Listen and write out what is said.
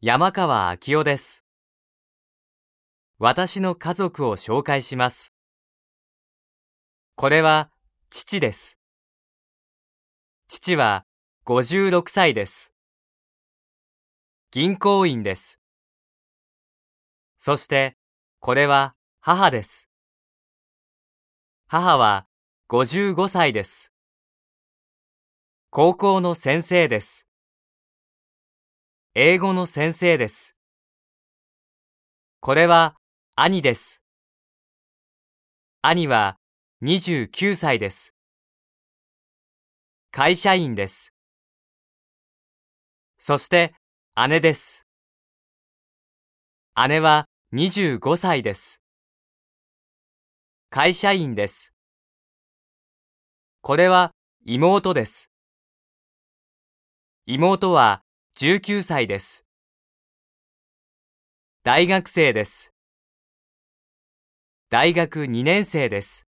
山川明夫です。私の家族を紹介します。これは父です。父は56歳です。銀行員です。そしてこれは母です。母は55歳です。高校の先生です。英語の先生です。これは兄です。兄は29歳です。会社員です。そして姉です。姉は25歳です。会社員です。これは妹です。妹は19歳です。大学生です。大学2年生です。